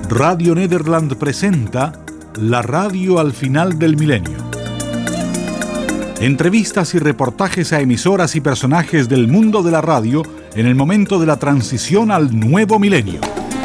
Radio Nederland presenta La radio al final del milenio. Entrevistas y reportajes a emisoras y personajes del mundo de la radio en el momento de la transición al nuevo milenio.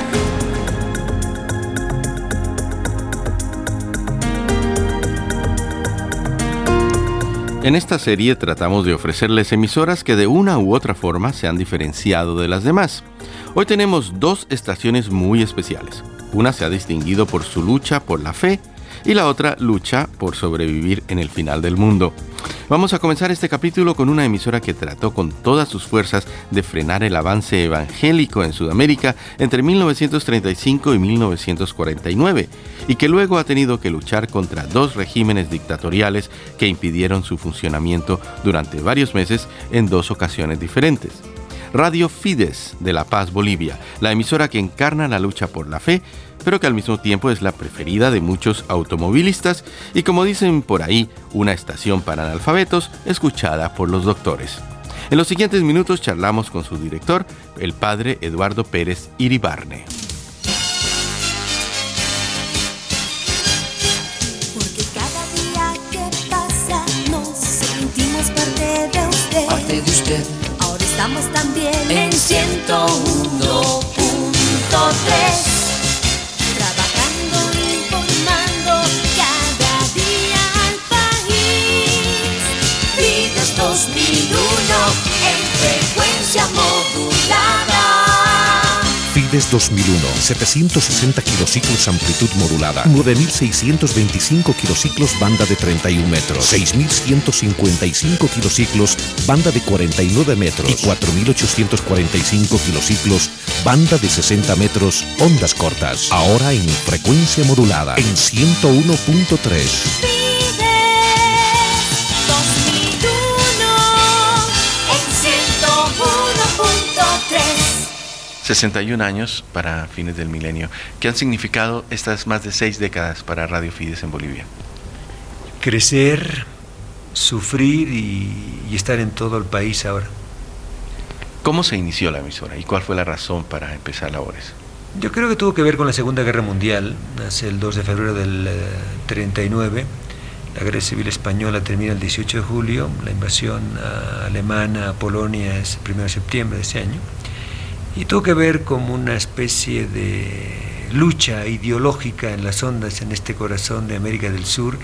En esta serie tratamos de ofrecerles emisoras que de una u otra forma se han diferenciado de las demás. Hoy tenemos dos estaciones muy especiales. Una se ha distinguido por su lucha por la fe y la otra lucha por sobrevivir en el final del mundo. Vamos a comenzar este capítulo con una emisora que trató con todas sus fuerzas de frenar el avance evangélico en Sudamérica entre 1935 y 1949 y que luego ha tenido que luchar contra dos regímenes dictatoriales que impidieron su funcionamiento durante varios meses en dos ocasiones diferentes. Radio Fides de La Paz, Bolivia, la emisora que encarna la lucha por la fe, pero que al mismo tiempo es la preferida de muchos automovilistas y, como dicen por ahí, una estación para analfabetos escuchada por los doctores. En los siguientes minutos charlamos con su director, el padre Eduardo Pérez Iribarne. Porque cada día que pasa nos sentimos parte de usted. Parte de usted. Ahora estamos también en 101.3. En frecuencia modulada. Fides 2001, 760 kilociclos amplitud modulada, 9.625 kilociclos banda de 31 metros, 6.155 kilociclos banda de 49 metros y 4.845 kilociclos banda de 60 metros, ondas cortas. Ahora en frecuencia modulada, en 101.3. 61 años para fines del milenio. ¿Qué han significado estas más de 6 décadas para Radio Fides en Bolivia? Crecer, sufrir y estar en todo el país ahora. ¿Cómo se inició la emisora y cuál fue la razón para empezar labores? Yo creo que tuvo que ver con la Segunda Guerra Mundial. Nace el 2 de febrero del 39. La Guerra Civil Española termina el 18 de julio. La invasión alemana a Polonia es el 1 de septiembre de ese año. Y tuvo que ver como una especie de lucha ideológica en las ondas, en este corazón de América del Sur,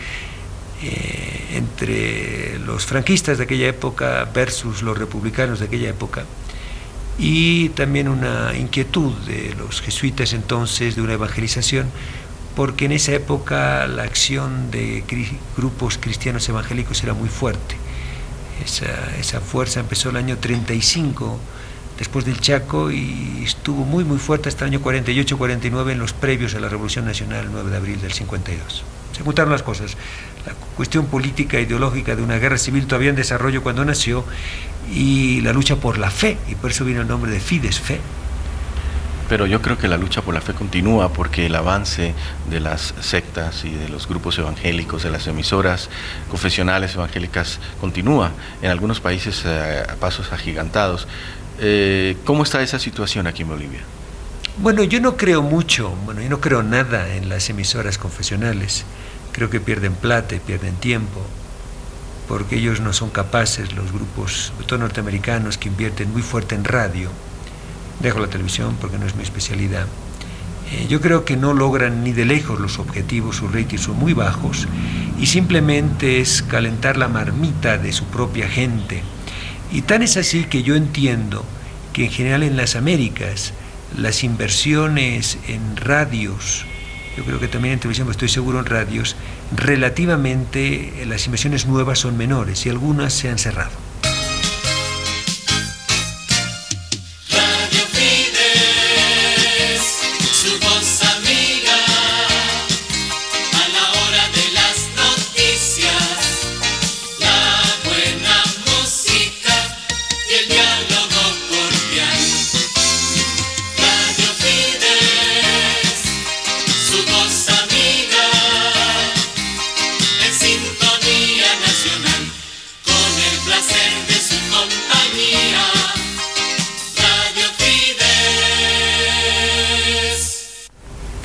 entre los franquistas de aquella época versus los republicanos de aquella época, y también una inquietud de los jesuitas entonces de una evangelización, porque en esa época la acción de grupos cristianos evangélicos era muy fuerte. Esa fuerza empezó el año 35, después del Chaco, y estuvo muy fuerte hasta el año 48-49 en los previos a la Revolución Nacional, el 9 de abril del 52. Se juntaron las cosas, la cuestión política, ideológica de una guerra civil todavía en desarrollo cuando nació, y la lucha por la fe, y por eso vino el nombre de Fides, fe. Pero yo creo que la lucha por la fe continúa porque el avance de las sectas y de los grupos evangélicos, de las emisoras confesionales evangélicas continúa en algunos países a pasos agigantados. ¿Cómo está esa situación aquí en Bolivia? Bueno, yo no creo mucho, yo no creo nada en las emisoras confesionales. Creo que pierden plata y pierden tiempo, porque ellos no son capaces, los grupos, sobre todo norteamericanos, que invierten muy fuerte en radio. Dejo la televisión porque no es mi especialidad. Yo creo que no logran ni de lejos los objetivos, sus ratings son muy bajos, y simplemente es calentar la marmita de su propia gente. Y tan es así que yo entiendo que en general en las Américas las inversiones en radios, yo creo que también en televisión, pero estoy seguro en radios, relativamente las inversiones nuevas son menores y algunas se han cerrado. Sintonía nacional con el placer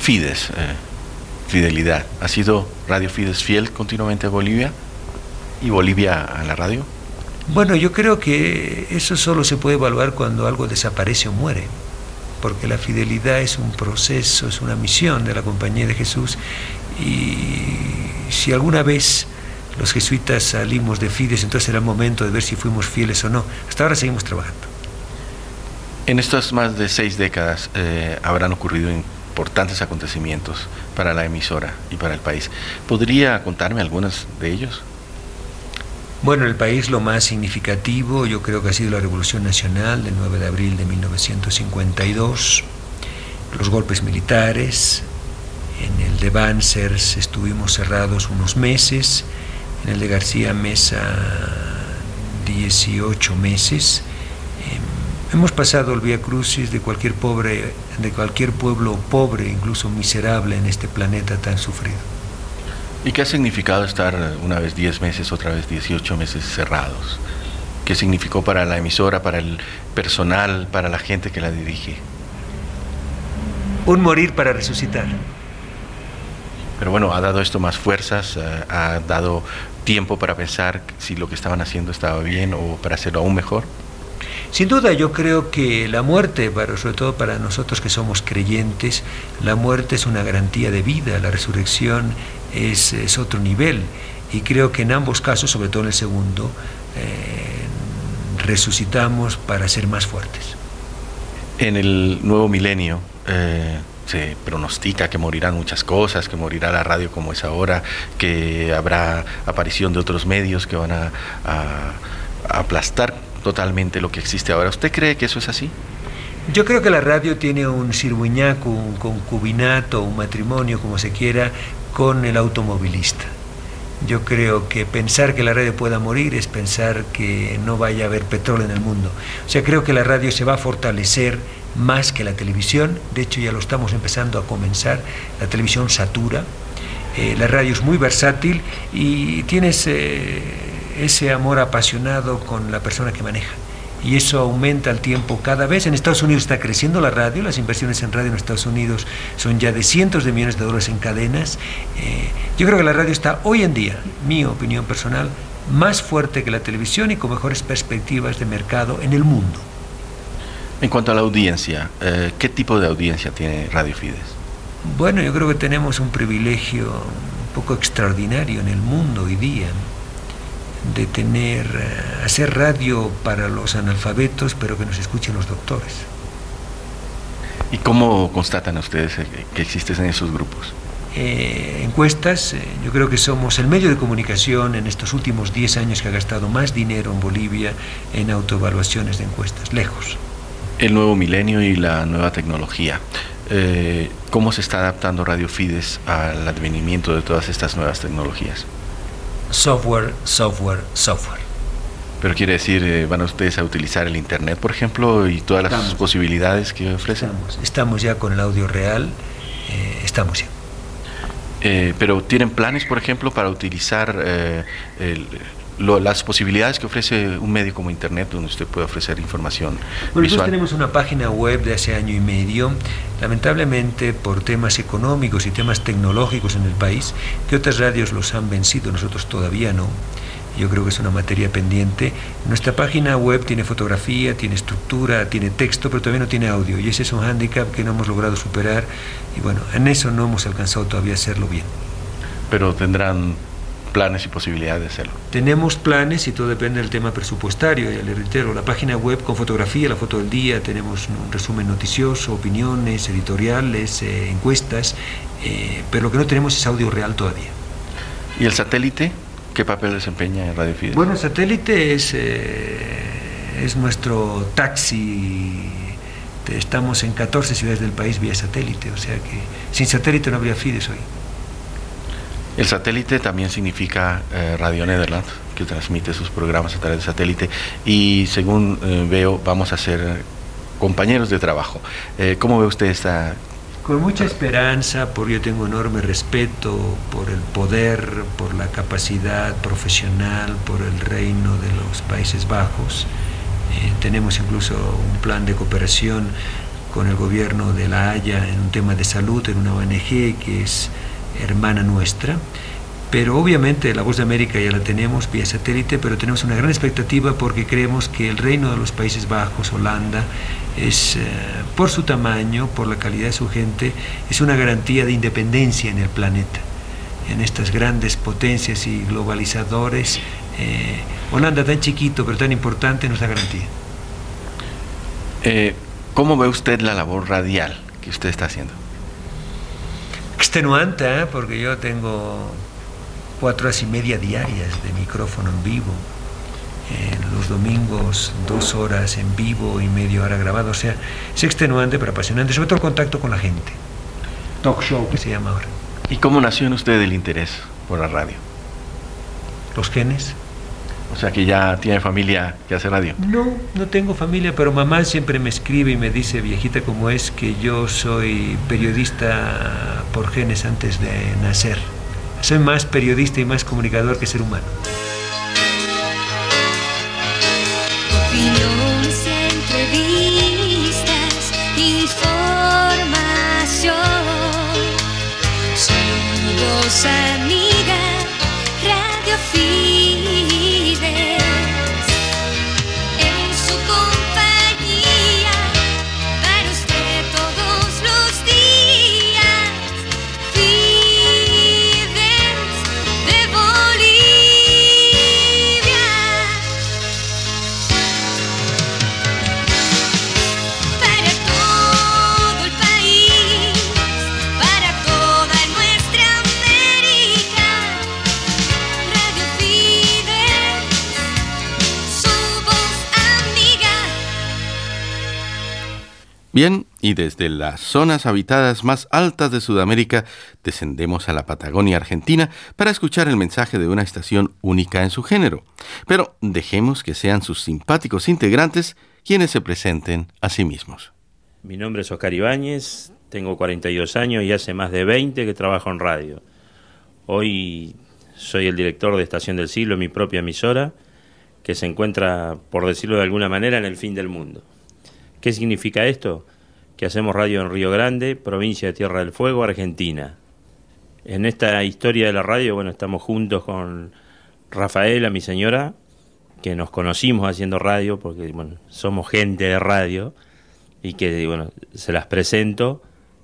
Fides, fidelidad. ¿Ha sido Radio Fides fiel continuamente a Bolivia y Bolivia a la radio? Bueno, yo creo que eso solo se puede evaluar cuando algo desaparece o muere, porque la fidelidad es un proceso, es una misión de la Compañía de Jesús, y si alguna vez los jesuitas salimos de Fides, entonces era el momento de ver si fuimos fieles o no. Hasta ahora seguimos trabajando. En estas más de 6 décadas habrán ocurrido importantes acontecimientos para la emisora y para el país. ¿Podría contarme algunos de ellos? Bueno, en el país lo más significativo yo creo que ha sido la Revolución Nacional del 9 de abril de 1952, los golpes militares. En el de Banzers estuvimos cerrados unos meses, en el de García Meza 18 meses. Hemos pasado el Vía Crucis de cualquier pueblo pobre, incluso miserable, en este planeta tan sufrido. ¿Y qué ha significado estar una vez 10 meses, otra vez 18 meses cerrados? ¿Qué significó para la emisora, para el personal, para la gente que la dirige? Un morir para resucitar. Pero bueno, ha dado esto más fuerzas, ha dado tiempo para pensar si lo que estaban haciendo estaba bien o para hacerlo aún mejor. Sin duda, yo creo que la muerte, sobre todo para nosotros que somos creyentes, la muerte es una garantía de vida, la resurrección es otro nivel, y creo que en ambos casos, sobre todo en el segundo, resucitamos para ser más fuertes. En el nuevo milenio se pronostica que morirán muchas cosas, que morirá la radio como es ahora, que habrá aparición de otros medios que van a aplastar totalmente lo que existe ahora. ¿Usted cree que eso es así? Yo creo que la radio tiene un sirvuñaco, un concubinato, un matrimonio, como se quiera, con el automovilista. Yo creo que pensar que la radio pueda morir es pensar que no vaya a haber petróleo en el mundo. O sea, creo que la radio se va a fortalecer más que la televisión. De hecho, ya lo estamos empezando a comenzar. La televisión satura. La radio es muy versátil y tienes ese amor apasionado con la persona que maneja, y eso aumenta al tiempo cada vez. En Estados Unidos está creciendo la radio, las inversiones en radio en Estados Unidos son ya de cientos de millones de dólares en cadenas. Yo creo que la radio está hoy en día, mi opinión personal, más fuerte que la televisión y con mejores perspectivas de mercado en el mundo. En cuanto a la audiencia, ¿qué tipo de audiencia tiene Radio Fides? Bueno, yo creo que tenemos un privilegio un poco extraordinario en el mundo hoy día, de hacer radio para los analfabetos, pero que nos escuchen los doctores. ¿Y cómo constatan ustedes que existen en esos grupos? Encuestas. Yo creo que somos el medio de comunicación en estos últimos 10 años que ha gastado más dinero en Bolivia en autoevaluaciones de encuestas, lejos. El nuevo milenio y la nueva tecnología. ¿Cómo se está adaptando Radio Fides al advenimiento de todas estas nuevas tecnologías? Software, software, software. Pero quiere decir, ¿van ustedes a utilizar el Internet, por ejemplo, y todas las posibilidades que ofrecen? Estamos ya con el audio real, estamos ya. Pero ¿tienen planes, por ejemplo, para utilizar las posibilidades que ofrece un medio como Internet, donde usted puede ofrecer información visual? Nosotros tenemos una página web de hace año y medio. Lamentablemente, por temas económicos y temas tecnológicos en el país, que otras radios los han vencido, nosotros todavía no. Yo creo que es una materia pendiente. Nuestra página web tiene fotografía, tiene estructura, tiene texto, pero todavía no tiene audio, y ese es un hándicap que no hemos logrado superar, y bueno, en eso no hemos alcanzado todavía a hacerlo bien. Pero tendrán planes y posibilidades de hacerlo. Tenemos planes y todo depende del tema presupuestario. Ya le reitero, la página web con fotografía, la foto del día, tenemos un resumen noticioso, opiniones, editoriales, encuestas, pero lo que no tenemos es audio real todavía. ¿Y el satélite? ¿Qué papel desempeña en Radio Fides? Bueno, el satélite es nuestro taxi. Estamos en 14 ciudades del país vía satélite, o sea que sin satélite no habría Fides hoy. El satélite también significa Radio Nederland, que transmite sus programas a través de satélite, y según veo, vamos a ser compañeros de trabajo. ¿Cómo ve usted esta? Con mucha esperanza, porque yo tengo enorme respeto por el poder, por la capacidad profesional, por el reino de los Países Bajos. Tenemos incluso un plan de cooperación con el gobierno de La Haya en un tema de salud, en una ONG que es hermana nuestra. Pero obviamente la Voz de América ya la tenemos vía satélite, pero tenemos una gran expectativa porque creemos que el Reino de los Países Bajos, Holanda, es, por su tamaño, por la calidad de su gente, es una garantía de independencia en el planeta. En estas grandes potencias y globalizadores, Holanda tan chiquito pero tan importante nos da garantía. ¿Cómo ve usted la labor radial que usted está haciendo? Extenuante, porque yo tengo 4 horas y media diarias de micrófono en vivo. Los domingos 2 horas en vivo y media hora grabado. O sea, es extenuante pero apasionante, sobre todo el contacto con la gente. Talk show que se llama ahora. ¿Y cómo nació en usted el interés por la radio? Los genes. O sea que ya tiene familia que hace radio. No tengo familia, pero mamá siempre me escribe y me dice, viejita como es, que yo soy periodista por genes antes de nacer. Soy más periodista y más comunicador que ser humano. Opiniones, entrevistas, información. Su voz amiga, Radio Fides. En su compañía, para usted todos los días. Fides de Bolivia. Para todo el país, para toda nuestra América, Radio Fides, su voz amiga. Bien, y desde las zonas habitadas más altas de Sudamérica descendemos a la Patagonia Argentina para escuchar el mensaje de una estación única en su género. Pero dejemos que sean sus simpáticos integrantes quienes se presenten a sí mismos. Mi nombre es Oscar Ibáñez, tengo 42 años y hace más de 20 que trabajo en radio. Hoy soy el director de Estación del Siglo, mi propia emisora, que se encuentra, por decirlo de alguna manera, en el fin del mundo. ¿Qué significa esto? Que hacemos radio en Río Grande, provincia de Tierra del Fuego, Argentina. En esta historia de la radio, bueno, estamos juntos con Rafaela, mi señora, que nos conocimos haciendo radio, porque bueno, somos gente de radio, y que bueno, se las presento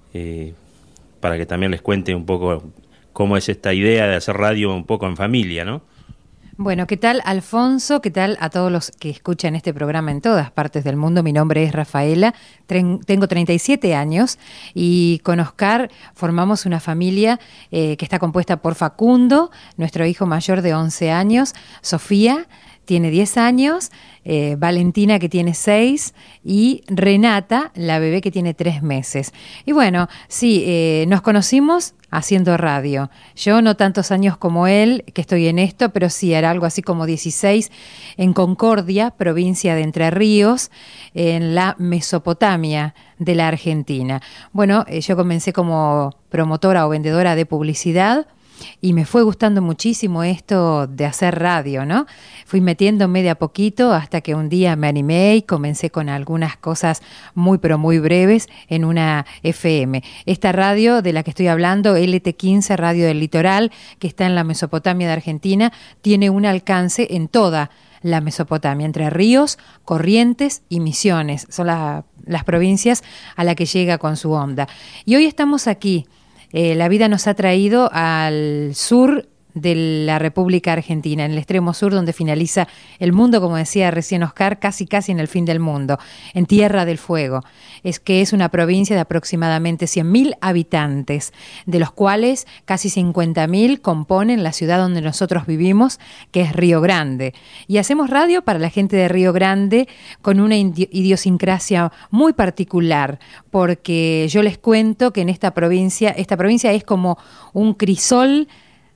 para que también les cuente un poco cómo es esta idea de hacer radio un poco en familia, ¿no? Bueno, ¿qué tal, Alfonso? ¿Qué tal a todos los que escuchan este programa en todas partes del mundo? Mi nombre es Rafaela, tengo 37 años y con Oscar formamos una familia que está compuesta por Facundo, nuestro hijo mayor de 11 años, Sofía, tiene 10 años, Valentina, que tiene 6, y Renata, la bebé, que tiene 3 meses. Y bueno, sí, nos conocimos haciendo radio. Yo no tantos años como él, que estoy en esto, pero sí, era algo así como 16, en Concordia, provincia de Entre Ríos, en la Mesopotamia de la Argentina. Bueno, yo comencé como promotora o vendedora de publicidad, y me fue gustando muchísimo esto de hacer radio, ¿no? Fui metiéndome de a poquito hasta que un día me animé y comencé con algunas cosas muy, pero muy breves en una FM. Esta radio de la que estoy hablando, LT15, Radio del Litoral, que está en la Mesopotamia de Argentina, tiene un alcance en toda la Mesopotamia, Entre Ríos, Corrientes y Misiones. Son las provincias a la que llega con su onda. Y hoy estamos aquí. La vida nos ha traído al sur de la República Argentina, en el extremo sur donde finaliza el mundo, como decía recién Oscar, casi en el fin del mundo, en Tierra del Fuego. Es que es una provincia de aproximadamente 100.000 habitantes, de los cuales casi 50.000 componen la ciudad donde nosotros vivimos, que es Río Grande. Y hacemos radio para la gente de Río Grande con una idiosincrasia muy particular, porque yo les cuento que en esta provincia es como un crisol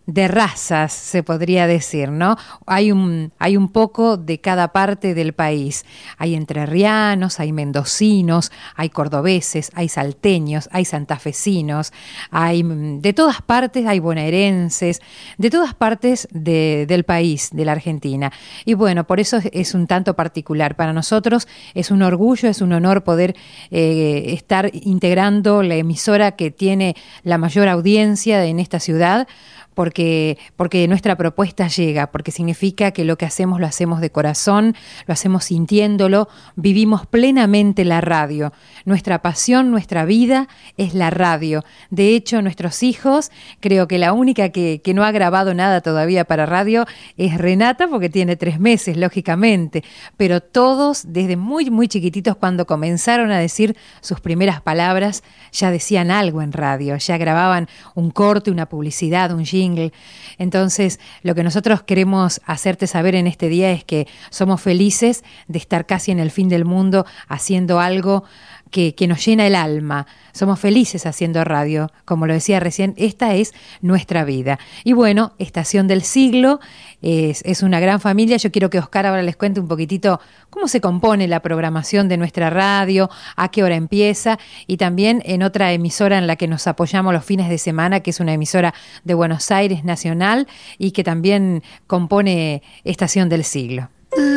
de razas, se podría decir, ¿no? Hay un poco de cada parte del país. Hay entrerrianos, hay mendocinos, hay cordobeses, hay salteños, hay santafesinos, hay de todas partes, hay bonaerenses, de todas partes del país, de la Argentina. Y bueno, por eso es un tanto particular. Para nosotros es un orgullo, es un honor poder estar integrando la emisora que tiene la mayor audiencia en esta ciudad, porque nuestra propuesta llega, porque significa que lo que hacemos lo hacemos de corazón, lo hacemos sintiéndolo, vivimos plenamente la radio. Nuestra pasión, nuestra vida es la radio. De hecho, nuestros hijos, creo que la única que no ha grabado nada todavía para radio es Renata, porque tiene 3 meses, lógicamente, pero todos desde muy, muy chiquititos, cuando comenzaron a decir sus primeras palabras, ya decían algo en radio, ya grababan un corte, una publicidad, un jingle. Entonces, lo que nosotros queremos hacerte saber en este día es que somos felices de estar casi en el fin del mundo haciendo algo que nos llena el alma. Somos felices haciendo radio. Como lo decía recién, esta es nuestra vida. Y bueno, Estación del Siglo es una gran familia. Yo quiero que Oscar ahora les cuente un poquitito cómo se compone la programación de nuestra radio, a qué hora empieza, y también en otra emisora en la que nos apoyamos los fines de semana, que es una emisora de Buenos Aires nacional y que también compone Estación del Siglo.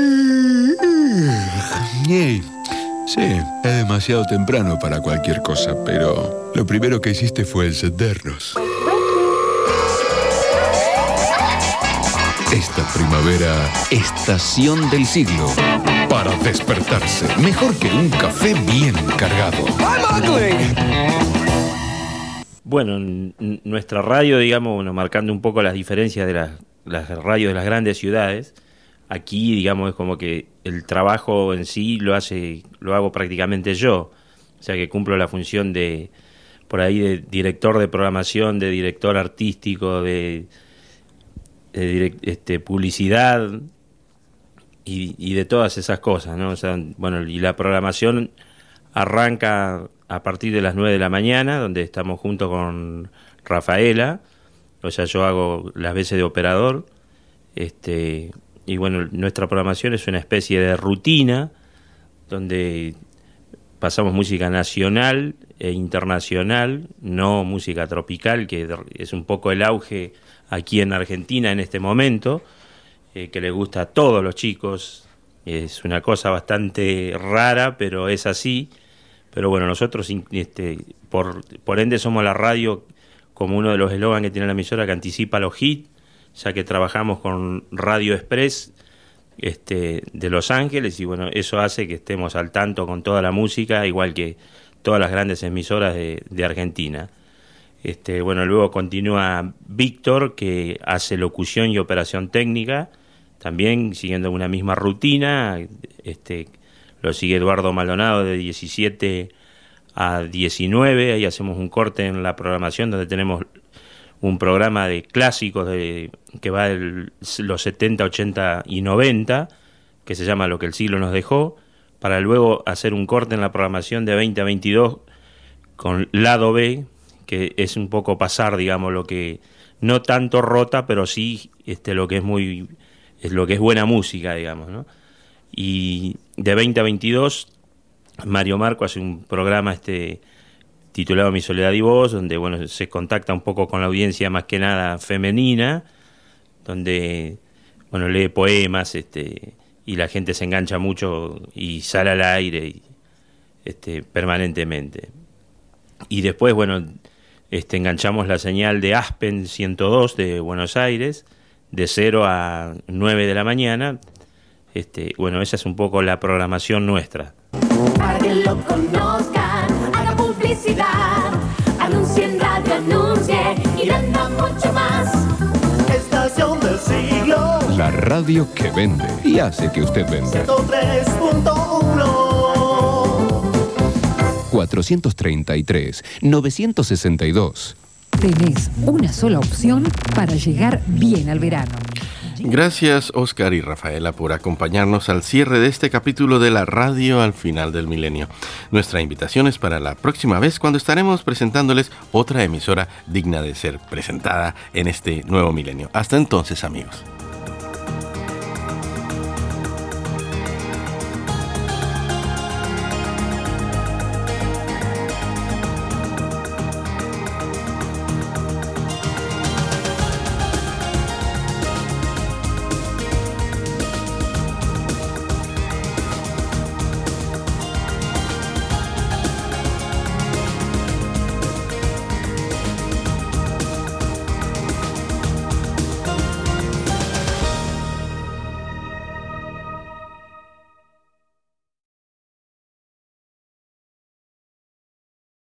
Sí, es demasiado temprano para cualquier cosa, pero lo primero que hiciste fue encendernos. Esta primavera, Estación del Siglo. Para despertarse, mejor que un café bien cargado. Bueno, nuestra radio, digamos, bueno, marcando un poco las diferencias de las radios de las grandes ciudades, aquí, digamos, es como que el trabajo en sí lo hago prácticamente yo. O sea, que cumplo la función de director de programación, de director artístico, de publicidad y de todas esas cosas, ¿no? O sea, bueno, y la programación arranca a partir de las 9 de la mañana, donde estamos junto con Rafaela. O sea, yo hago las veces de operador, y bueno, nuestra programación es una especie de rutina donde pasamos música nacional e internacional, no música tropical, que es un poco el auge aquí en Argentina en este momento, que le gusta a todos los chicos. Es una cosa bastante rara, pero es así. Pero bueno, nosotros por ende somos la radio, como uno de los eslogans que tiene la emisora, que anticipa los hits, ya que trabajamos con Radio Express de Los Ángeles, y bueno, eso hace que estemos al tanto con toda la música, igual que todas las grandes emisoras de Argentina. Bueno, luego continúa Víctor, que hace locución y operación técnica, también siguiendo una misma rutina. Lo sigue Eduardo Maldonado de 17 a 19, ahí hacemos un corte en la programación donde tenemos un programa de clásicos que va de los 70, 80 y 90, que se llama Lo que el siglo nos dejó, para luego hacer un corte en la programación de 20 a 22 con Lado B, que es un poco pasar, digamos, lo que no tanto rota, pero sí lo que es lo que es buena música, digamos, ¿no? Y de 20 a 22 Mario Marco hace un programa titulado Mi Soledad y Voz, donde bueno, se contacta un poco con la audiencia más que nada femenina, donde bueno, lee poemas, y la gente se engancha mucho y sale al aire permanentemente. Y después, bueno, enganchamos la señal de Aspen 102 de Buenos Aires, de 0 a 9 de la mañana. Bueno, esa es un poco la programación nuestra. Para que lo conozcan, haga publicidad, anuncie en radio, anuncie y venda mucho más. Estación del Siglo, La radio que vende y hace que usted venda. 103.1 433-962. Tenés una sola opción para llegar bien al verano. Gracias, Oscar y Rafaela, por acompañarnos al cierre de este capítulo de la radio al final del milenio. Nuestra invitación es para la próxima vez, cuando estaremos presentándoles otra emisora digna de ser presentada en este nuevo milenio. Hasta entonces, amigos.